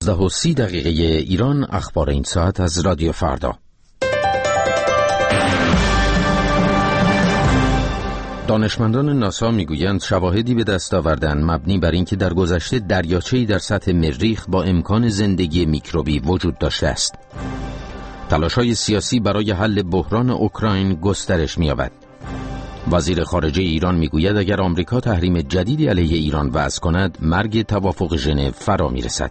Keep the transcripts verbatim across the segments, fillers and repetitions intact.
ده و سی دقیقه ایران. اخبار این ساعت از رادیو فردا. دانشمندان ناسا میگویند شواهدی به دست آوردن مبنی بر اینکه در گذشته دریاچه‌ای در سطح مریخ با امکان زندگی میکروبی وجود داشته است. تلاش‌های سیاسی برای حل بحران اوکراین گسترش می‌یابد. وزیر خارجه ایران میگوید اگر آمریکا تحریم جدیدی علیه ایران وضع کند، مرگ توافق ژنو فرا میرسد.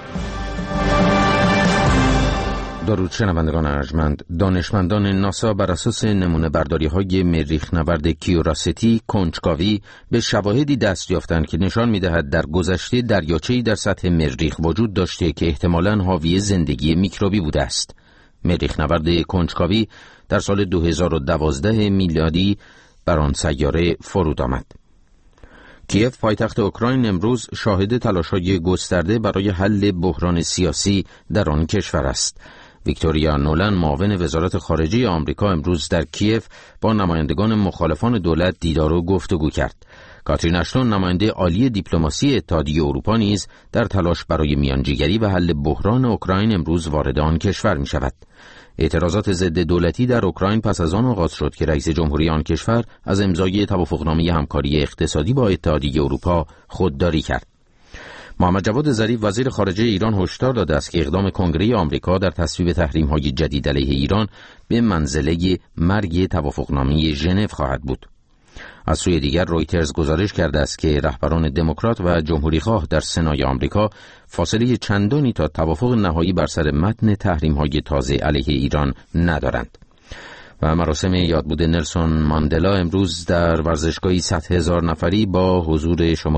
درود شنوندگان ارجمند، دانشمندان ناسا بر اساس نمونه برداری های مریخ نورد کیوراستی کنجکاوی به شواهدی دست یافتند که نشان می‌دهد در گذشته دریاچه‌ای در سطح مریخ وجود داشته که احتمالاً حاوی زندگی میکروبی بوده است. مریخ نورد کنجکاوی در سال دو هزار و دوازده میلادی بر آن سیاره فرود آمد. کیف پایتخت اوکراین امروز شاهد تلاش‌های گسترده برای حل بحران سیاسی در آن کشور است. ویکتوریا نولن معاون وزارت خارجه آمریکا امروز در کیف با نمایندگان مخالفان دولت دیدار و گفتگو کرد. کاترین اشتون نماینده عالی دیپلماسی اتحادیه اروپا نیز در تلاش برای میانجیگری و حل بحران اوکراین امروز وارد آن کشور می شود. اعتراضات ضد دولتی در اوکراین پس از آن آغاز شد که رئیس جمهوری آن کشور از امضای توافقنامه همکاری اقتصادی با اتحادیه اروپا خودداری کرد. محمد جواد ظریف وزیر خارجه ایران هشدار داده است که اقدام کنگره آمریکا در تصویب تحریم‌های جدید علیه ایران به منزله مرگ توافقنامه ژنو خواهد بود. از سوی دیگر رویترز گزارش کرده است که رهبران دموکرات و جمهوریخواه در سنای آمریکا فاصله چندانی تا توافق نهایی بر سر متن تحریم‌های تازه علیه ایران ندارند. و مراسم یادبود نلسون ماندلا امروز در ورزشگاهی صد هزار نفری با حضور شمار